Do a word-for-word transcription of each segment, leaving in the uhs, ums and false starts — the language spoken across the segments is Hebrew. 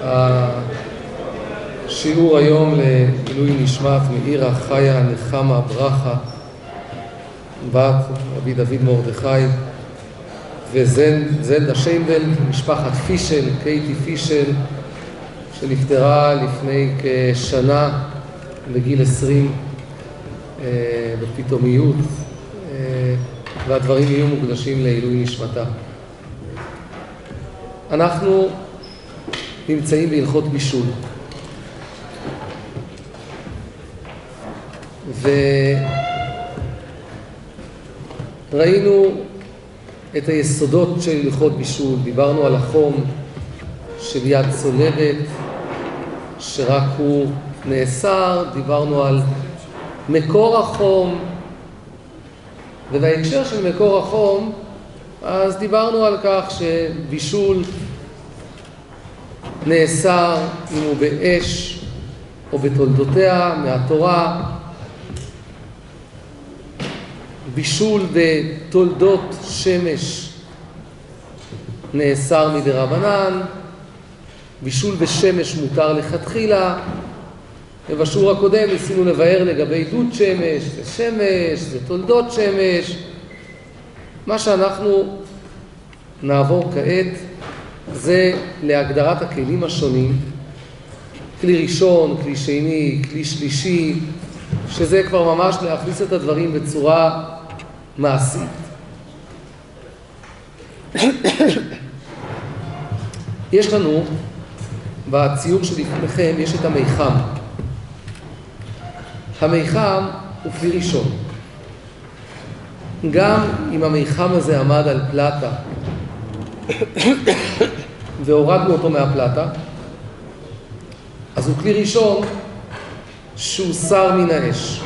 השיעור היום לעילוי נשמת מאירה חיה נחמה ברכה, בת רבי דוד מרדכי וזלדה שיינבלד, משפחת פישל, קייטי פישל, שנפטרה לפני כשנה בגיל עשרים אה, בפתאומיות, אה, והדברים יהיו מוקדשים לעילוי נשמתה. אנחנו נמצאים בהלכות בישול, וראינו את היסודות של הלכות בישול. דיברנו על החום של יד צולבת שרק הוא נאסר, דיברנו על מקור החום, ובהקשר של מקור החום אז דיברנו על כך שבישול נאסר אם הוא באש או בתולדותיה מהתורה, בישול בתולדות שמש נאסר מדרבנן, בישול בשמש מותר לכתחילה. ובשיעור הקודם ניסינו לבאר לגבי דוד שמש, זה שמש, זה תולדות שמש. מה שאנחנו נעבור כעת זה להגדרת הכלים השונים, כלי ראשון, כלי שני, כלי שלישי, שזה כבר ממש להכניס את הדברים בצורה מעשית. יש לנו בציור שלפניכם יש את המיחם. המיחם הוא כלי ראשון. גם אם המיחם הזה עמד על פלטה והורדנו אותו מהפלטה, אז הוא כלי ראשון שהוא שר מן האש.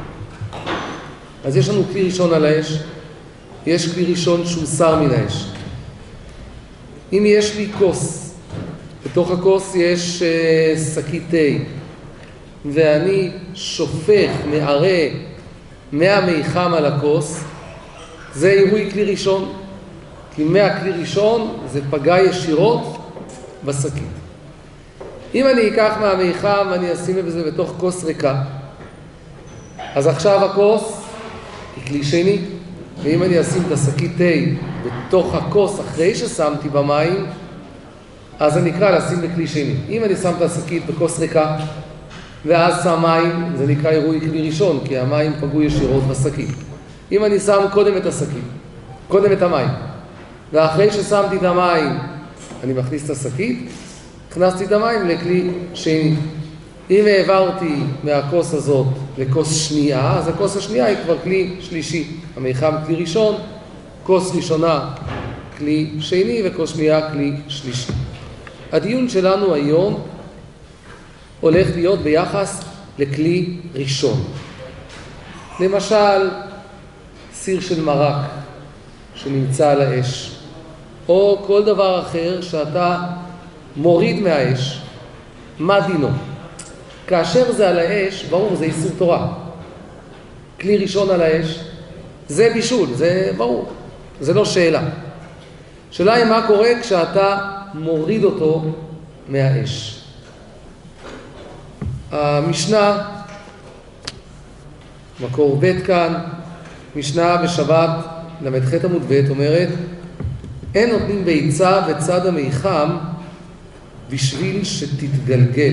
אז יש לנו כלי ראשון על האש, יש כלי ראשון שהוא שר מן האש. אם יש לי כוס, בתוך הכוס יש שקית תה, ואני שופך, מערה מהמיחם על הכוס, זה עירוי כלי ראשון, כי מהכלי ראשון זה פגע ישירות בשקית. אם אני אקח מהמיחם ואני אשים את זה בתוך כוס ריקה, אז עכשיו הכוס היא כלי שני, ואם אני אשים את השקית תה בתוך הכוס אחרי ששמתי במים, אז זה נקרא לשים בכלי שני. אם אני שם את השקית בכוס ריקה ואז שם מים, זה נקרא עירוי כלי ראשון, כי המים פגעו ישירות בשקית. אם אני שם קודם את השקית, קודם את המים, ואחרי ששמתי את המים אני מכניס את השקית, הכנסתי את המים לכלי שני. אם העברתי מהכוס הזאת לכוס שנייה, אז הכוס השנייה היא כבר כלי שלישי. המיחם כלי ראשון, כוס ראשונה כלי שני, וכוס שנייה כלי שלישי. הדיון שלנו היום הולך להיות ביחס לכלי ראשון. למשל, סיר של מרק שנמצא על האש, או כל דבר אחר שאתה מוריד מהאש, מה דינו? כאשר זה על האש, ברור, זה איסור תורה. כלי ראשון על האש, זה בישול, זה ברור, זה לא שאלה. שאלה היא מה קורה כשאתה מוריד אותו מהאש. המשנה, מקור ב' כאן, משנה בשבת למ"ח עמוד ב' אומרת, אין נותנים ביצה בצד המיחם בשביל שתתגלגל.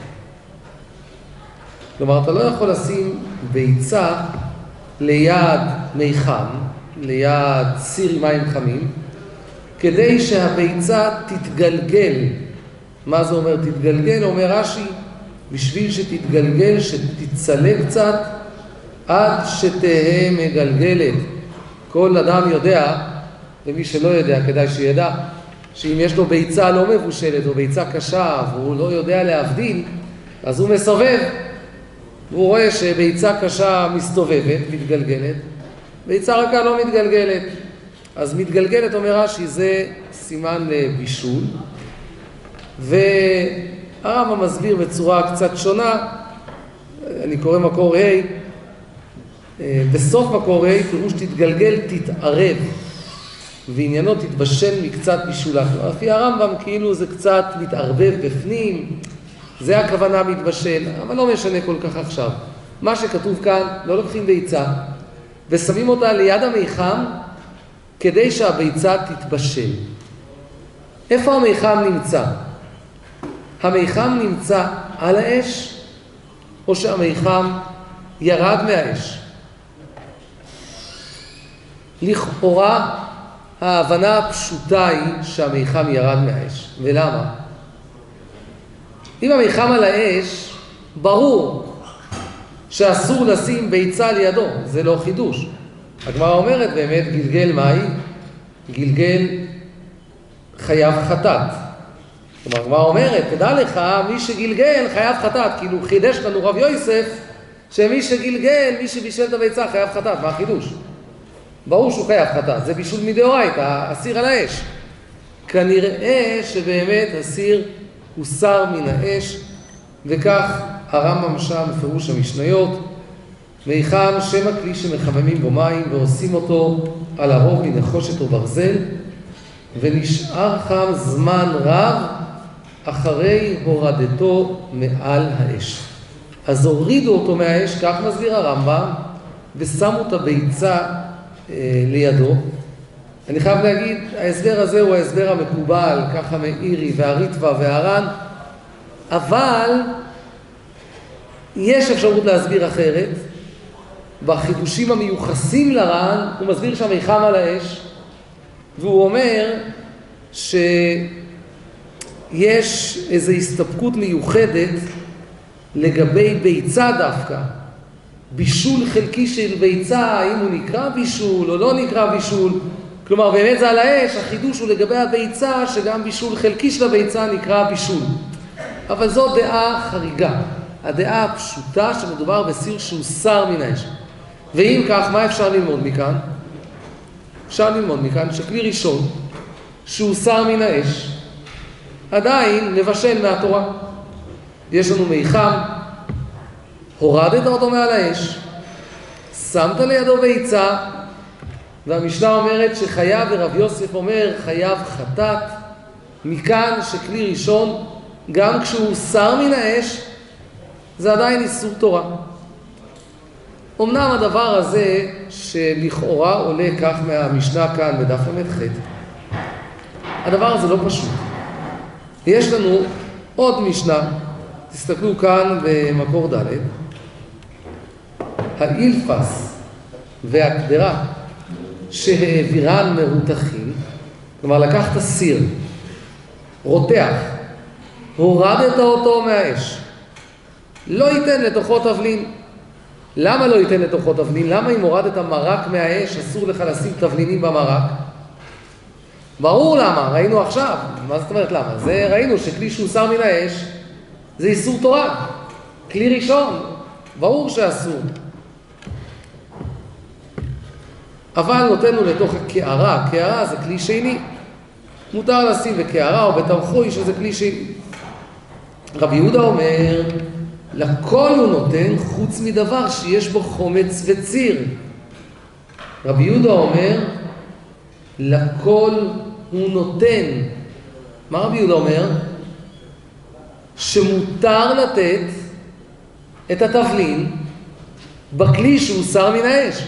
כלומר, אתה לא יכול לשים ביצה ליד מיחם, ליד סיר עם מים חמים, כדי שהביצה תתגלגל. מה זה אומר תתגלגל? אומר רש"י, בשביל שתתגלגל, שתצלג קצת, עד שתהא מגלגלת. כל אדם יודע, ומי שלא יודע כדאי שידע, שאם יש לו ביצה לא מבושלת או ביצה קשה והוא לא יודע להבדיל, אז הוא מסובב. והוא רואה שביצה קשה מסתובבת, מתגלגלת, ביצה רכה לא מתגלגלת. אז מתגלגלת, אומר רש"י, זה סימן לבישול. והרמב"ם מסביר בצורה קצת שונה, אני קורא מקור ה', בסוף מקור ה', תראו שתתגלגל, תתערב. ועניינו תתבשל מקצת בישולה. לפי הרמב"ם כאילו זה קצת מתערבב בפנים, זה הכוונה מתבשל, אבל לא משנה כל כך עכשיו. מה שכתוב כאן, לא לוקחים ביצה, ושמים אותה ליד המיחם, כדי שהביצה תתבשל. איפה המיחם נמצא? המיחם נמצא על האש, או שהמיחם ירד מהאש? לכאורה, ההבנה הפשוטה היא שהמיחם ירד מהאש. ולמה? אם המיחם על האש, ברור שאסור לשים ביצה לידו, זה לא חידוש. הגמרא אומרת באמת גלגל מהי? גלגל חייב חטאת. כלומר, הגמרא אומרת, תדע לך, מי שגלגל חייב חטאת. כאילו חידש לנו רב יוסף, שמי שגלגל, מי שבישל את הביצה חייב חטאת. מה החידוש? ברור שהוא חייב חטאת, זה בישול מדאורייתא, הסיר על האש. כנראה שבאמת הסיר הוסר מן האש, וכך הרמב"ם שם בפירוש המשניות, מיחם שם הכלי שמחממים בו מים ועושים אותו על הרוב מנחושת וברזל, ונשאר חם זמן רב אחרי הורדתו מעל האש. אז הורידו אותו מהאש, כך מסביר הרמב"ם, ושמו את הביצה אה, לידו. אני חייב להגיד, ההסבר הזה הוא ההסבר המקובל, ככה מאירי והריטווה והר"ן, אבל יש אפשרות להסביר אחרת. בחידושים המיוחסים לר"ן, הוא מסביר שהמיחם על האש, והוא אומר שיש איזו הסתפקות מיוחדת לגבי ביצה דווקא. בישול חלקי של ביצה, האם הוא נקרא בישול או לא נקרא בישול. כלומר, באמת זה על האש, החידוש הוא לגבי הביצה, שגם בישול חלקי של הביצה נקרא בישול. אבל זו דעה חריגה. הדעה הפשוטה שמדובר בסיר שהוסר מן האש. ואם כך, מה אפשר ללמוד מכאן? אפשר ללמוד מכאן שכלי ראשון שהוסר מן האש, עדיין לבשל מהתורה. יש לנו מיחם, הורדת אותו מעל האש, שמת לידו ביצה, והמשנה אומרת שחייב, ורב יוסף אומר חייב חטאת. מכאן שכלי ראשון, גם כשהוא הוסר מן האש, זה עדיין איסור תורה. אמנם הדבר הזה שלכאורה עולה כך מהמשנה כאן בדף למד ח', הדבר הזה לא פשוט. יש לנו עוד משנה, תסתכלו כאן במקור ד', האילפס והקדרה שהעבירן מרותחים, כלומר לקחת סיר, רותח, הורדת אותו מהאש, לא ייתן לתוכו תבלין. למה לא ייתן לתוכו תבלין? למה אם הורדת מרק מהאש אסור לך לשים תבלינים במרק? ברור למה, ראינו עכשיו. מה זאת אומרת למה? זה ראינו שכלי שהוסר מן האש זה איסור תורה, כלי ראשון, ברור שאסור. אבל נותנו לתוך הקערה, קערה זה כלי שני, מותר לשים בקערה או בתמחוי שזה כלי שני. רבי יהודה אומר, לכל הוא נותן חוץ מדבר שיש בו חומץ וציר. רבי יהודה אומר, לכל הוא נותן. מה רבי יהודה אומר? שמותר לתת את התבלין בכלי שהוסר מן האש.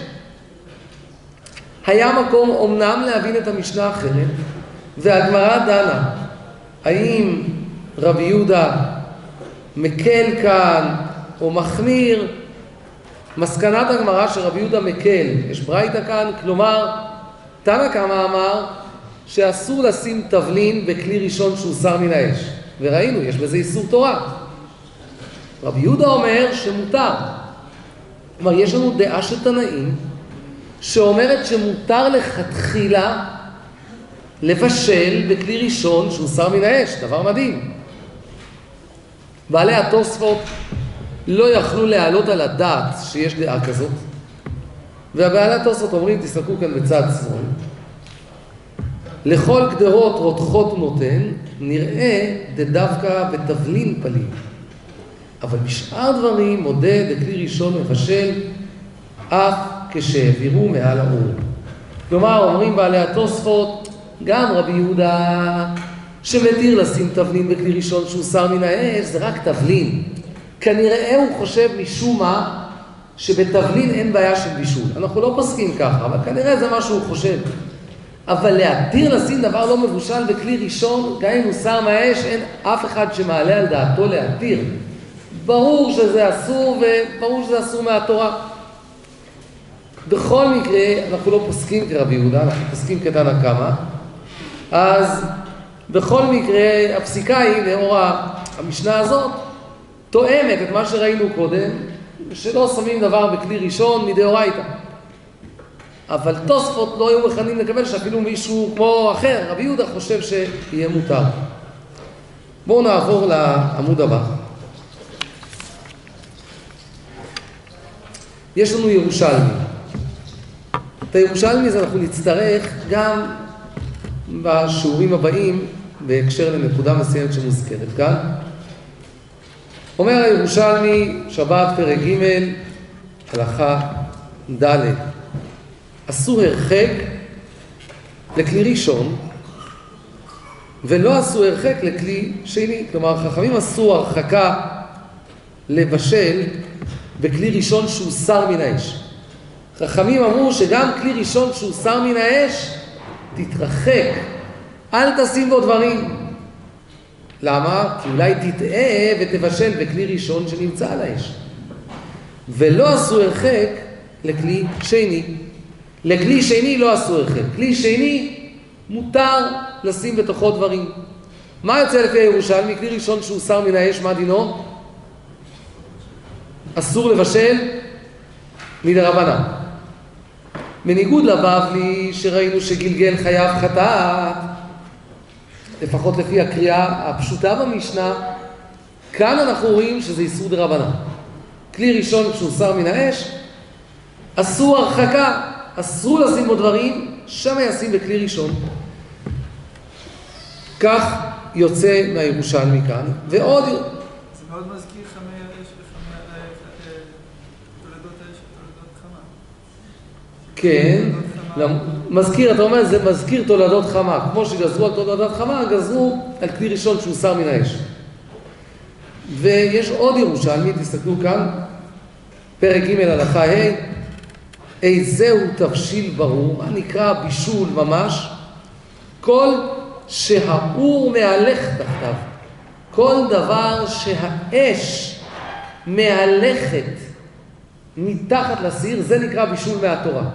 היה מקום אומנם להבין את המשנה אחרת, והגמרא דנה, האם רבי יהודה מקל כאן או מחמיר? מסקנת הגמרא שרבי יהודה מקל, יש ברייתא כאן, כלומר, תנא קמא אמר שאסור לשים תבלין בכלי ראשון שהוסר מן האש. וראינו, יש בזה איסור תורה. רבי יהודה אומר שמותר. כלומר, יש לנו דעה של תנאים שאומרת שמותר לכתחילה לבשל בכלי ראשון שהוסר מן האש. דבר מדהים. בעלי התוספות לא יכלו להעלות על הדעת שיש דעה כזאת. והבעלי התוספות אומרים, תסתכלו כאן בצד שמאל, לכל גדרות רותחות נותן, נראה דווקא בתבלין פלים. אבל בשאר דברים מודה דכלי ראשון מבשל, אף כשהעבירו מעל האור. כלומר, אומרים בעלי התוספות, גם רבי יהודה שמתיר לשים תבלין בכלי ראשון שהוא שר מן האש, זה רק תבלין. כנראה הוא חושב משום מה שבתבלין אין בעיה של בישול. אנחנו לא פוסקים ככה, אבל כנראה זה מה שהוא חושב. אבל להתיר לשים דבר לא מבושל בכלי ראשון, גם אם הוא שר מהאש, אין אף אחד שמעלה על דעתו להתיר. ברור שזה אסור, וברור שזה אסור מהתורה. בכל מקרה, אנחנו לא פוסקים כרבי יהודה, אנחנו פוסקים כתנא קמא. אז בכל מקרה, הפסיקה היא, לאור המשנה הזאת, תואמת את מה שראינו קודם, שלא שמים דבר בכלי ראשון מדאורייתא. אבל תוספות לא היו מוכנים לקבל שאפילו מישהו כמו אחר, רבי יהודה חושב שיהיה מותר. בואו נעבור לעמוד הבא. יש לנו ירושלמי. את הירושלמי הזה אנחנו נצטרך גם בשיעורים הבאים בהקשר לנקודה מסוימת שמוזכרת כאן. אומר הירושלמי, שבת פרק ג' הלכה ד', עשו הרחק לכלי ראשון ולא עשו הרחק לכלי שני. כלומר, חכמים עשו הרחקה לבשל בכלי ראשון שהוא שר מן האש. חכמים אמרו שגם כלי ראשון שהוא שר מן האש, תתרחק, אל תשים בו דברים. למה? כי אולי תטעה ותבשל בכלי ראשון שנמצא על האש. ולא עשו הרחק לכלי שני. לכלי שני לא עשו הרחק. כלי שני מותר לשים בתוכו דברים. מה יוצא לפי הירושלמי? כלי ראשון שהוא שר מן האש, מה דינו? אסור לבשל מדרבנן. בניגוד לבבלי שראינו שגלגל חייב חטאת, לפחות לפי הקריאה הפשוטה במשנה, כאן אנחנו רואים שזה איסור דרבנן. כלי ראשון כשהוא שר מן האש, אסור הרחקה, אסור לשים בו דברים, שם ישים בכלי ראשון. כך יוצא מהירושלמי כאן, ועוד... זה מאוד מזכיר חמי האש וחמי תולדות האש ותולדות חמה. כן, מזכיר, אתה אומר, זה מזכיר תולדות חמה. כמו שגזרו על תולדות חמה, גזרו על כלי ראשון שהוא שר מן האש. ויש עוד ירושלמי, תסתכלו כאן, פרק ג' הלכה ה', איזהו תבשיל ברור, מה נקרא בישול ממש, כל שהאור מהלך תחתיו. כל דבר שהאש מהלכת מתחת לסיר, זה נקרא בישול מהתורה.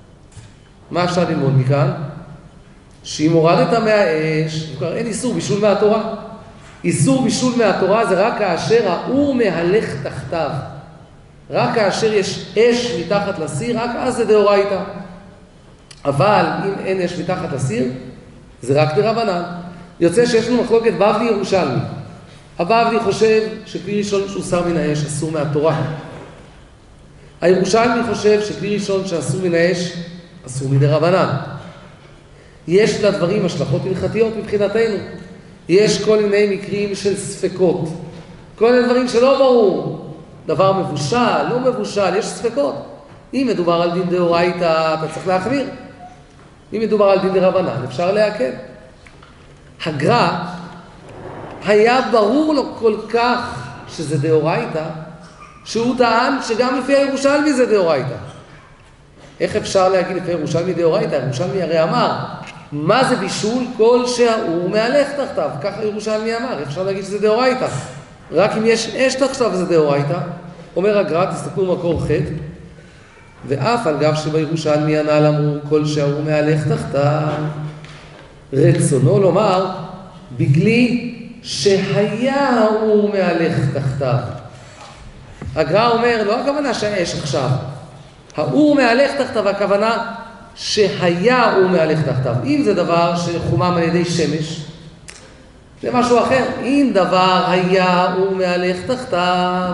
מה אפשר ללמוד מכאן? שאם הורדת מהאש, אין איסור בישול מהתורה. איסור בישול מהתורה זה רק כאשר האור מהלך תחתיו. רק כאשר יש אש מתחת לסיר, רק אז זה דאורייתא. אבל אם אין אש מתחת לסיר, זה רק דרבנן. יוצא שיש לנו מחלוקת בבלי ירושלמי. הבבלי חושב שכלי ראשון שהוא שר מן האש אסור מהתורה. הירושלמי חושב שכלי ראשון שאסור מן האש אסור מדרבנן. יש לדברים השלכות הלכתיות מבחינתנו. יש כל מיני מקרים של ספקות. כל מיני דברים שלא ברור. דבר מבושל, לא מבושל, יש ספקות. אם מדובר על דין דאורייתא, אתה צריך להחמיר. אם מדובר על דין דרבנן, אפשר להקל. הגר"א, היה ברור לו כל כך שזה דאורייתא, שהוא טען שגם לפי הירושלמי זה דאורייתא. איך אפשר להגיד לפי הירושלמי דאורייתא? הירושלמי הרי אמר, מה זה בישול? כל שהאור מהלך תחתיו. ככה הירושלמי אמר, איך אפשר להגיד שזה דאורייתא? רק אם יש אש תחתיו זה דאורייתא. אומר הגר"א, תסתכלו מקור ח', ואף על גב שבירושלמי הנ"ל אמרו כל שהאור מהלך תחתיו, רצונו לומר בגלי שהיה האור מהלך תחתיו. הגר"א אומר, לא הכוונה שהאש עכשיו, האור מהלך תחתיו, הכוונה שהיה האור מהלך תחתיו. אם זה דבר שחומם על ידי שמש, זה משהו אחר. אם דבר היה האור מהלך תחתיו,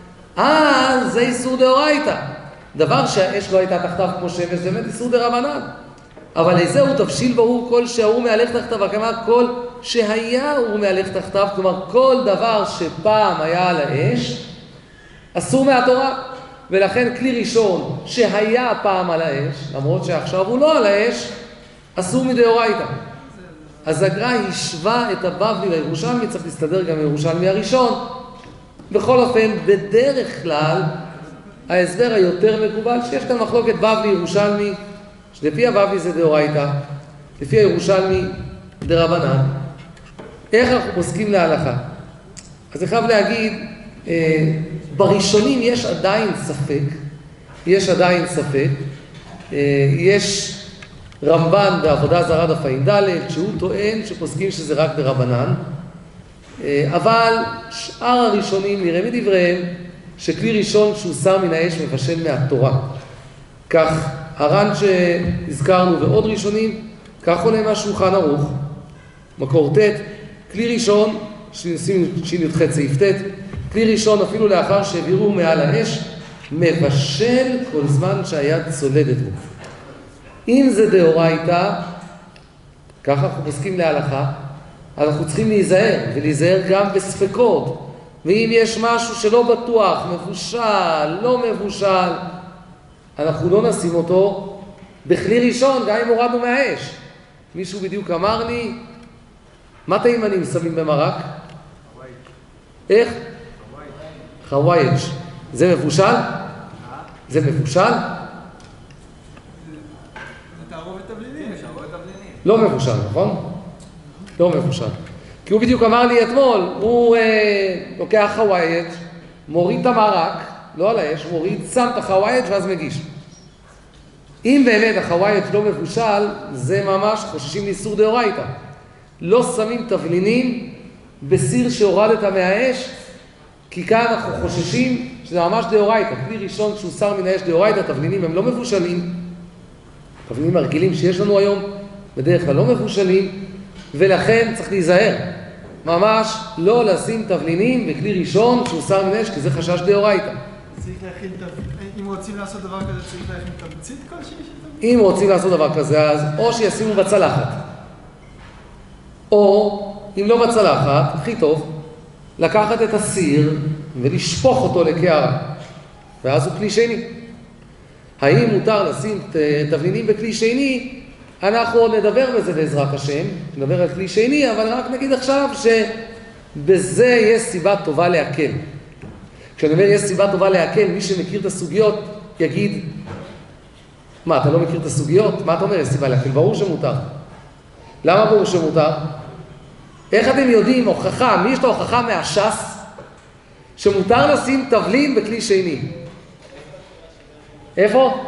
אז זה איסור דאורייתא. דבר שהאש לא הייתה תחתיו כמו שמש, זה באמת איסור דרבנן. אבל איזהו תבשיל ברור כל שהאור מהלך תחתיו, הכוונה כל שהיה האור מהלך תחתיו, כלומר כל דבר שפעם היה על האש, אסור מהתורה. ולכן כלי ראשון שהיה פעם על האש, למרות שעכשיו הוא לא על האש, אסור מדאורייתא. אז הגר"א השווה את הבבלי לירושלמי, צריך להסתדר גם לירושלמי הראשון. בכל אופן, בדרך כלל, ההסבר היותר מקובל, שיש כאן מחלוקת בבלי ירושלמי, שלפי הבבלי זה דאורייתא, לפי הירושלמי דרבנן. איך אנחנו פוסקים להלכה? אז אני חייב להגיד, אה, בראשונים יש עדיין ספק, יש עדיין ספק, אה, יש רמב"ן בעבודה זרה דף ע"ד, שהוא טוען שפוסקים שזה רק דרבנן, אה, אבל שאר הראשונים נראה מדבריהם שכלי ראשון שהוסר מן האש מבשל מהתורה. כך הר"ן שהזכרנו ועוד ראשונים, כך עולה מהשולחן ערוך, מקור ט', כלי ראשון, שנשים שי"ח סעיף ט', כלי ראשון אפילו לאחר שהעבירו מעל האש, מבשל כל זמן שהיד צולדת בו. אם זה דאורייתא, ככה אנחנו פוסקים להלכה, אנחנו צריכים להיזהר, ולהיזהר גם בספקות. ואם יש משהו שלא בטוח, מבושל, לא מבושל, אנחנו לא נשים אותו בכלי ראשון, גם אם הורדנו מהאש. מישהו בדיוק אמר לי, מה תימנים שמים במרק? איך? חווייג'. זה מבושל? זה מבושל? זה תערובת תבלינים. לא מבושל, נכון? לא מבושל. כי הוא בדיוק אמר לי אתמול, הוא אה, לוקח חווייג', מוריד את המרק, לא על האש, מוריד, שם את החווייג' ואז מגיש. אם באמת החווייג' לא מבושל, זה ממש חוששים לאיסור דאורייתא. לא שמים תבלינים בסיר שהורדת מהאש, כי כאן אנחנו חוששים שזה ממש דאורייתא. כלי ראשון שהוסר מן האש דאורייתא, תבלינים הם לא מבושלים. תבלינים הרגילים שיש לנו היום בדרך כלל לא מבושלים, ולכן צריך להיזהר. ממש לא לשים תבלינים בכלי ראשון שהוסר מן האש, כי זה חשש דאורייתא. צריך להכין, אם רוצים לעשות דבר כזה, צריך להכין תמצית כלשהי של תבלינים? אם רוצים לעשות דבר כזה, אז או שישימו בצלחת, או אם לא בצלחת, הכי טוב, לקחת את הסיר ולשפוך אותו לקערה, ואז הוא כלי שני. האם מותר לשים תבלינים בכלי שני? אנחנו עוד נדבר בזה בעזרת השם, נדבר על כלי שני, אבל רק נגיד עכשיו שבזה יש סיבה טובה להקל. כשאני אומר יש סיבה טובה להקל, מי שמכיר את הסוגיות יגיד, מה, אתה לא מכיר את הסוגיות? מה אתה אומר, יש סיבה להקל? ברור שמותר. למה ברור שמותר? איך אתם יודעים, הוכחה, מי יש את ההוכחה מהש"ס, שמותר לשים תבלין בכלי שני? איפה?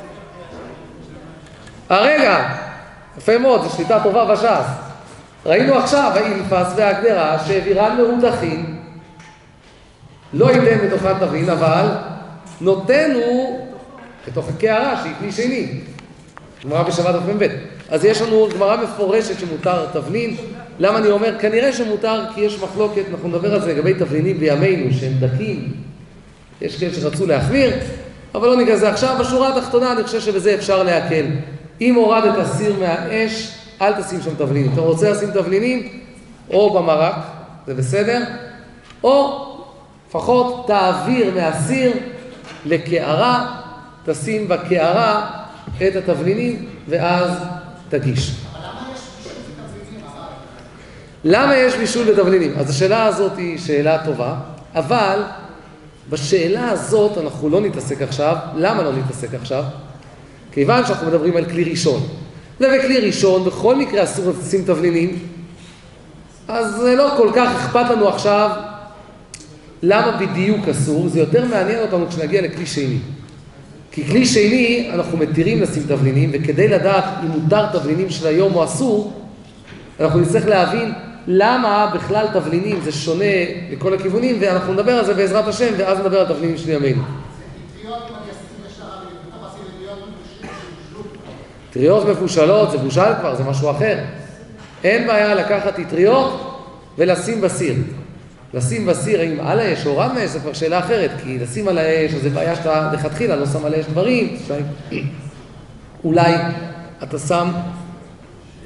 הרגע, יפה מאוד, זו שליטה טובה בש"ס. ראינו עכשיו, האילפס והגדרה שהעבירן מרותחים, לא ייתן בתוכן תבלין, אבל נותנו בתוך הקערה שהיא כלי שני. גמרא בשבת דף מ"ב. אז יש לנו גמרא מפורשת שמותר תבלין. למה אני אומר? כנראה שמותר כי יש מחלוקת, אנחנו נדבר על זה לגבי תבלינים בימינו שהם דקים. יש כאלה שרצו להחמיר, אבל לא ניגע זה עכשיו. בשורה התחתונה אני חושב שבזה אפשר להקל. אם הורד את הסיר מהאש, אל תשים שם תבלינים. אתה רוצה לשים תבלינים? או במרק, זה בסדר, או לפחות תעביר מהסיר לקערה, תשים בקערה את התבלינים ואז תגיש. למה יש בישול בתבלינים? אז השאלה הזאת היא שאלה טובה, אבל בשאלה הזאת אנחנו לא נתעסק עכשיו. למה לא נתעסק עכשיו? כיוון שאנחנו מדברים על כלי ראשון. ובכלי ראשון, בכל מקרה אסור לשים תבלינים, אז זה לא כל כך אכפת לנו עכשיו למה בדיוק אסור. זה יותר מעניין אותנו כשנגיע לכלי שני. כי כלי שני אנחנו מתירים לשים תבלינים, וכדי לדעת אם מותר תבלינים של היום או אסור, אנחנו נצטרך להבין למה בכלל תבלינים זה שונה לכל הכיוונים, ואנחנו נדבר על זה בעזרת השם, ואז נדבר על תבלינים של ימינו. טריות מבושלות, זה בושל כבר, זה משהו אחר. אין בעיה לקחת טריות ולשים בסיר. לשים בסיר, האם על האש או רד מהאש, זה כבר שאלה אחרת, כי לשים על האש, אז זה בעיה שאתה לכתחילה לא שם על האש דברים, אולי אתה שם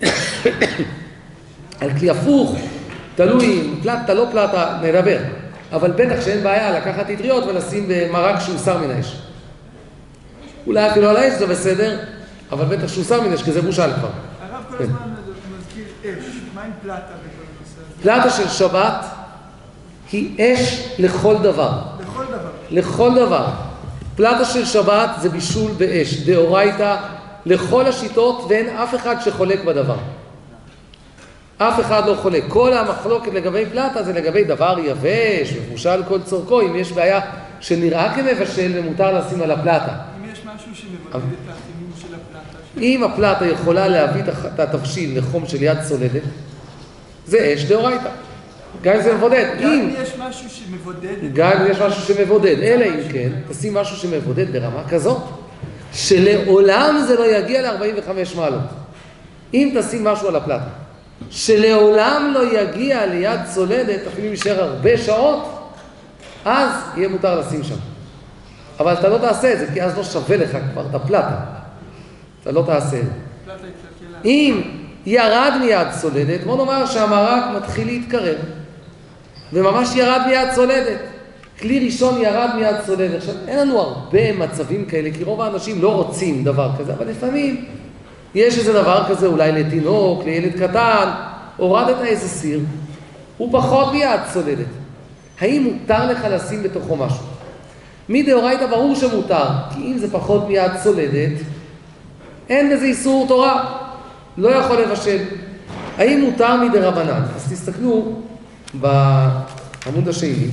על כלי הפוך, תלוי, פלטה, לא פלטה, נדבר. אבל בטח שאין בעיה לקחת אטריות ולשים במרק שהוסר מן האש. אולי אפילו על האש זה בסדר, אבל בטח שהוסר מן האש, כי זה בושל כבר. הרב כל הזמן מזכיר אש, מה עם פלטה בכל הנושא הזה? פלטה של שבת היא אש לכל דבר. לכל דבר. לכל דבר. פלטה של שבת זה בישול באש, דאורייתא, לכל השיטות, ואין אף אחד שחולק בדבר. אף אחד לא חולק. כל המחלוקת לגבי פלטה זה לגבי דבר יבש, מבושל כל צורכו, אם יש בעיה שנראה כמבשל ומותר לשים על הפלטה. אם יש משהו שמבודד את החימום של הפלטה. אם הפלטה יכולה להביא את התבשיל לחום של יד צולדת, זה אש דאורייתא. גם אם זה מבודד. גם אם יש משהו שמבודד. גם אם יש משהו שמבודד. אלא אם כן, תשים משהו שמבודד ברמה כזאת, שלעולם זה לא יגיע ל-ארבעים וחמש מעלות. אם תשים משהו על הפלטה, שלעולם לא יגיע ליד צולדת, אפילו יישאר הרבה שעות, אז יהיה מותר לשים שם. אבל אתה לא תעשה את זה, כי אז לא שווה לך כבר את הפלטה. אתה לא תעשה את זה. אם ירד מיד צולדת, בוא נאמר שהמרק מתחיל להתקרב, וממש ירד מיד צולדת. כלי ראשון ירד מיד צולדת. עכשיו, אין לנו הרבה מצבים כאלה, כי רוב האנשים לא רוצים דבר כזה, אבל לפעמים יש איזה דבר כזה, אולי לתינוק, לילד קטן, הורדת איזה סיר, הוא פחות מיד צולדת. האם מותר לך לשים בתוכו משהו? מדאורייתא ברור שמותר, כי אם זה פחות מיד צולדת, אין בזה איסור תורה, לא יכול לבשל. האם מותר מדרבנן? אז תסתכלו בעמוד השני.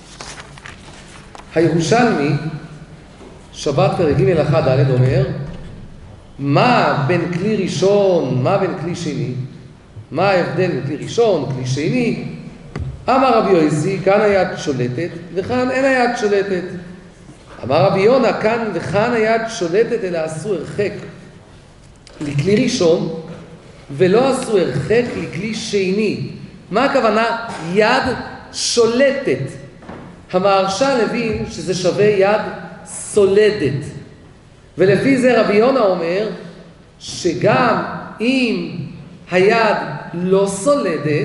הירושלמי, שבת פרק ג' אחד ד' אומר, מה בין כלי ראשון, מה בין כלי שני? מה ההבדל בין כלי ראשון, כלי שני? אמר רבי יוסי, כאן היד שולטת וכאן אין היד שולטת. אמר רבי יונה, כאן וכאן היד שולטת, אלא עשו הרחק לכלי ראשון, ולא עשו הרחק לכלי שני. מה הכוונה? יד שולטת. המהרש"ל הבין שזה שווה יד סולדת. ולפי זה רבי יונה אומר שגם אם היד לא סולדת,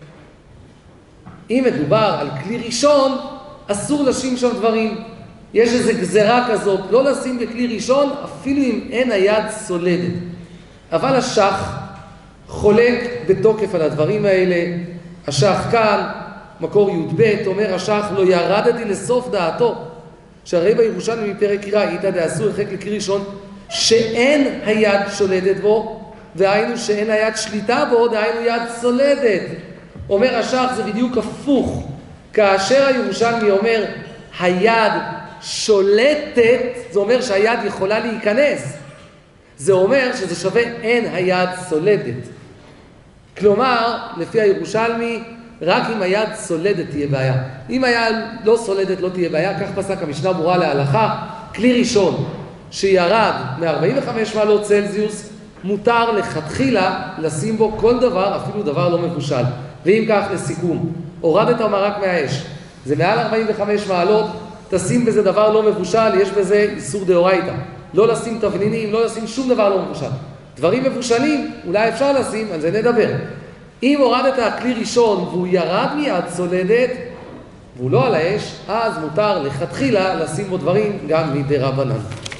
אם מדובר על כלי ראשון, אסור לשים שם דברים. יש איזו גזרה כזאת, לא לשים בכלי ראשון, אפילו אם אין היד סולדת. אבל השח חולק בתוקף על הדברים האלה. השח כאן, מקור י"ב, אומר השח, לא ירדתי לסוף דעתו. שהרי בירושלמי מפרק ירא, איתא דעשו הרחק לכלי ראשון, שאין היד שולדת בו, והיינו שאין היד שליטה בו, דהיינו יד סולדת. אומר השח, זה בדיוק הפוך. כאשר הירושלמי אומר, היד שולטת, זה אומר שהיד יכולה להיכנס. זה אומר שזה שווה אין היד סולדת. כלומר, לפי הירושלמי, רק אם היד סולדת תהיה בעיה. אם היד לא סולדת לא תהיה בעיה, כך פסק המשנה ברורה להלכה. כלי ראשון שירד מ-ארבעים וחמש מעלות צלזיוס, מותר לכתחילה לשים בו כל דבר, אפילו דבר לא מבושל. ואם כך, לסיכום, הורדת המרק מהאש, זה מעל ארבעים וחמש מעלות, תשים בזה דבר לא מבושל, יש בזה איסור דאורייתא. לא לשים תבלינים, לא לשים שום דבר לא מבושל. דברים מבושלים, אולי אפשר לשים, על זה נדבר. אם הורדת הכלי ראשון והוא ירד מיד צולדת, והוא לא על האש, אז מותר לכתחילה לשים בו דברים גם מדרבנן.